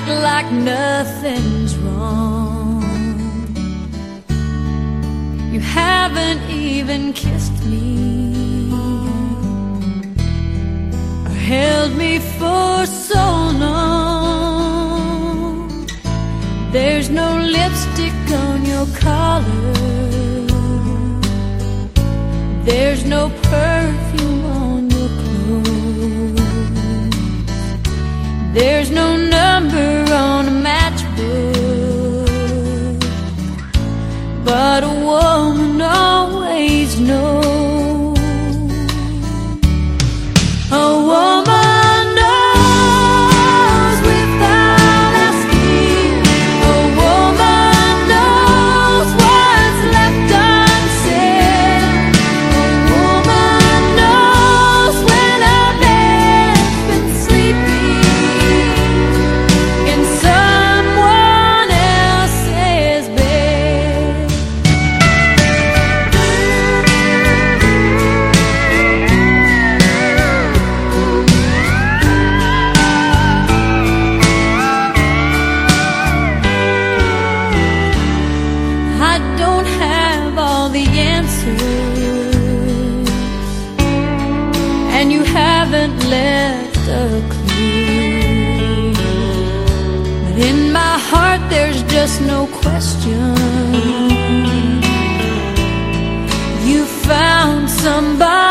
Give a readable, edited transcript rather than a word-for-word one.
act like nothing's wrong. You haven't even kissed me or held me for so long. There's no lipstick on your collar, there's no perfume on your clothes, there's no number on a matchbook, but a woman always knows. A woman knows without asking. A woman knows what's left unsaid. A woman knows when a man's been sleeping in someone else's bed. I don't have all the answers, and you haven't left a clue, but in my heart there's just no question. You found somebody